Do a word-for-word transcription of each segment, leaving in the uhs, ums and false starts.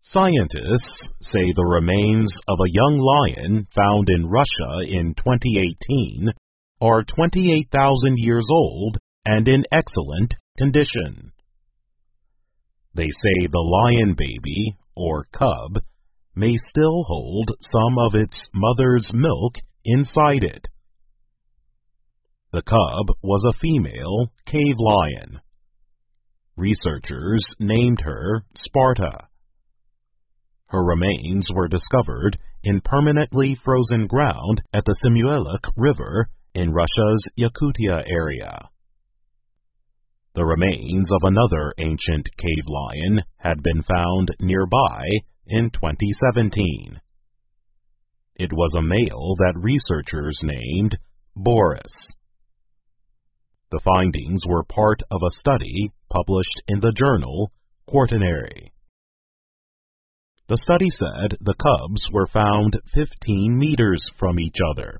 Scientists say the remains of a young lion found in Russia in twenty eighteen are twenty-eight thousand years old and in excellent condition. They say the lion baby, or cub, may still hold some of its mother's milk inside it. The cub was a female cave lion. Researchers named her Sparta. Her remains were discovered in permanently frozen ground at the Simueluk River in Russia's Yakutia area. The remains of another ancient cave lion had been found nearby in twenty seventeen. It was a male that researchers named Boris. The findings were part of a study published in the journal Quaternary. The study said the cubs were found fifteen meters from each other.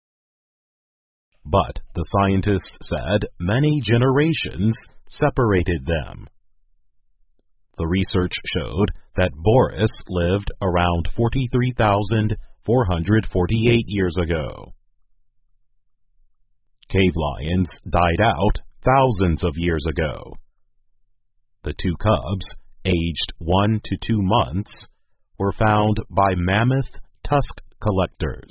But the scientists said many generations separated them. The research showed that Boris lived around forty-three thousand four hundred forty-eight years ago. Cave lions died out thousands of years ago. The two cubs, aged one to two months, were found by mammoth tusk collectors.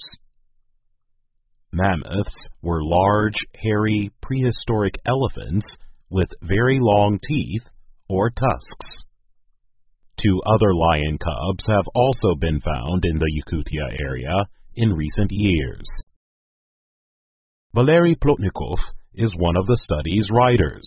Mammoths were large, hairy, prehistoric elephants with very long teeth or tusks. Two other lion cubs have also been found in the Yakutia area in recent years. Valery Plotnikov is one of the study's writers.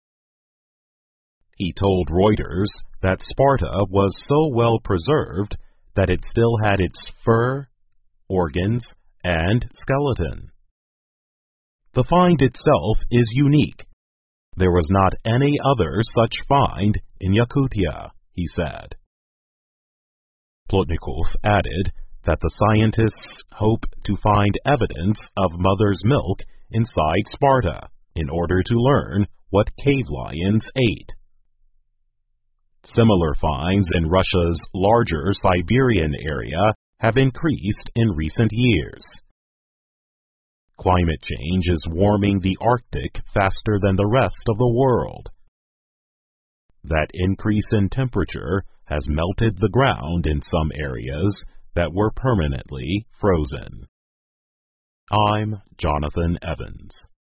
He told Reuters that Sparta was so well preserved that it still had its fur, organs, and skeleton. The find itself is unique. There was not any other such find in Yakutia, he said. Plotnikov added that the scientists hope to find evidence of mother's milk inside Sparta in order to learn what cave lions ate. Similar finds in Russia's larger Siberian area have increased in recent years. Climate change is warming the Arctic faster than the rest of the world. That increase in temperature has melted the ground in some areas that were permanently frozen. I'm Jonathan Evans.